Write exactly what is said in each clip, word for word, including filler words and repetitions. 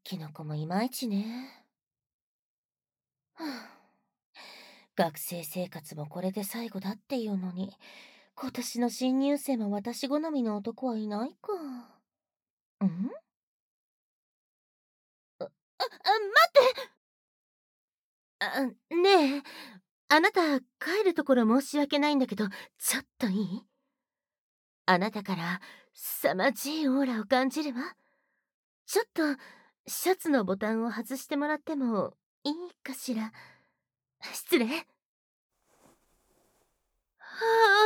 きの子もいまいちね。はあ、学生生活もこれで最後だっていうのに、今年の新入生も私好みの男はいないか。んあ、あ、待って。あ、ねえ、あなた帰るところ申し訳ないんだけど、ちょっといい？あなたから凄まじいオーラを感じるわ。ちょっとシャツのボタンを外してもらってもいいかしら。失礼。は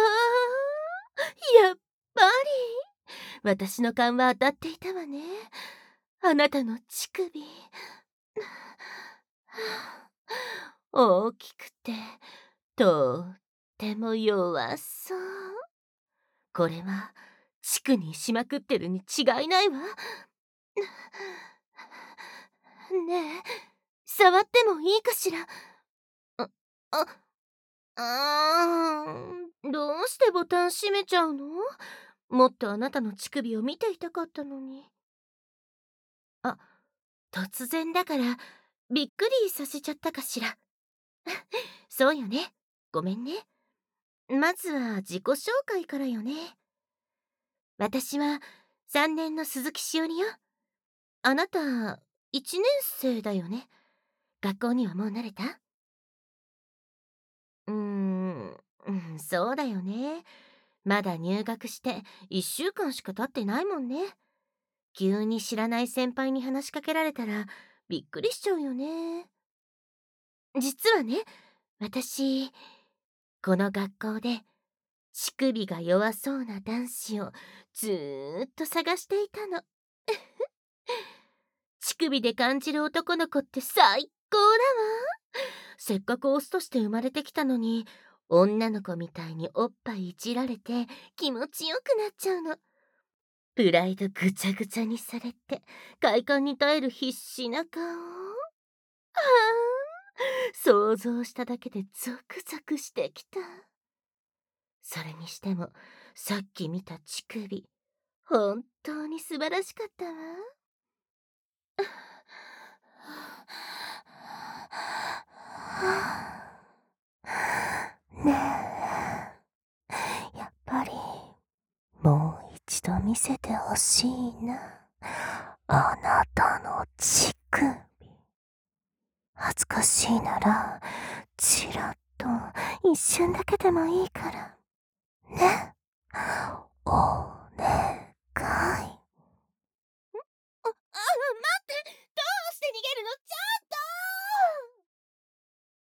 あ、やっぱり私の勘は当たっていたわね。あなたの乳首大きくてとっても弱そう。これは地区にしまくってるに違いないわ。ねえ、触ってもいいかしら。あ、あ、あーどうしてボタン閉めちゃうの？もっとあなたの乳首を見ていたかったのに。あ、突然だからびっくりさせちゃったかしら。そうよね。ごめんね。まずは自己紹介からよね。私はさんねんの鈴木しおりよ。あなたいちねん生だよね。学校にはもう慣れた？うーん、うん、そうだよね。まだ入学していっしゅうかんしか経ってないもんね。急に知らない先輩に話しかけられたらびっくりしちゃうよね。実はね、私、この学校で乳首が弱そうな男子をずーっと探していたの。乳首で感じる男の子って最高だわ。せっかくオスとして生まれてきたのに、女の子みたいにおっぱいいじられて気持ちよくなっちゃうの。プライドぐちゃぐちゃにされて快感に耐える必死な顔。はあ、想像しただけでゾクゾクしてきた。それにしてもさっき見た乳首、本当に素晴らしかったわ。ねえ、やっぱりもう一度見せてほしいな。あなたの乳首。恥ずかしいならちらっと一瞬だけでもいいからね。お願い。